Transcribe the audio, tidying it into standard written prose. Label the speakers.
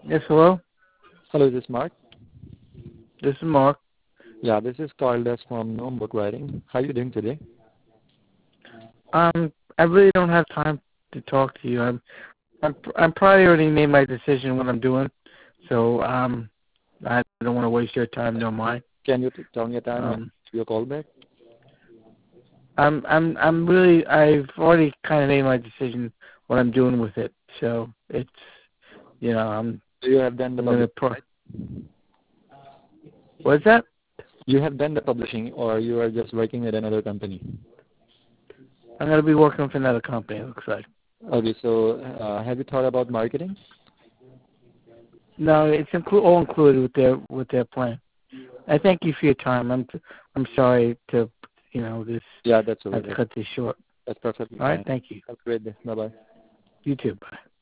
Speaker 1: Yes, hello.
Speaker 2: Hello, is this Mark?
Speaker 1: This is Mark.
Speaker 2: Yeah, this is Carl Des from Gnome Book Writing. How are you doing today?
Speaker 1: I really don't have time to talk to you. I'm probably already made my decision what I'm doing, so I don't want to waste your time nor mine.
Speaker 2: Can you tell me a time when
Speaker 1: Um,
Speaker 2: you call back?
Speaker 1: I've already kind of made my decision what I'm doing with it. So it's, I'm
Speaker 2: So you have done the
Speaker 1: gonna
Speaker 2: publishing, right?
Speaker 1: What's that?
Speaker 2: You have done the publishing, or you are just working with another company?
Speaker 1: I'm gonna be working for another company. It looks like.
Speaker 2: Okay, so have you thought about marketing?
Speaker 1: No, it's all included with their plan. I thank you for your time. I'm sorry to this
Speaker 2: Yeah, that's
Speaker 1: have
Speaker 2: okay.
Speaker 1: to cut this short.
Speaker 2: That's perfectly
Speaker 1: All right,
Speaker 2: fine.
Speaker 1: thank you.
Speaker 2: Have a great day. Bye-bye.
Speaker 1: You too. Bye.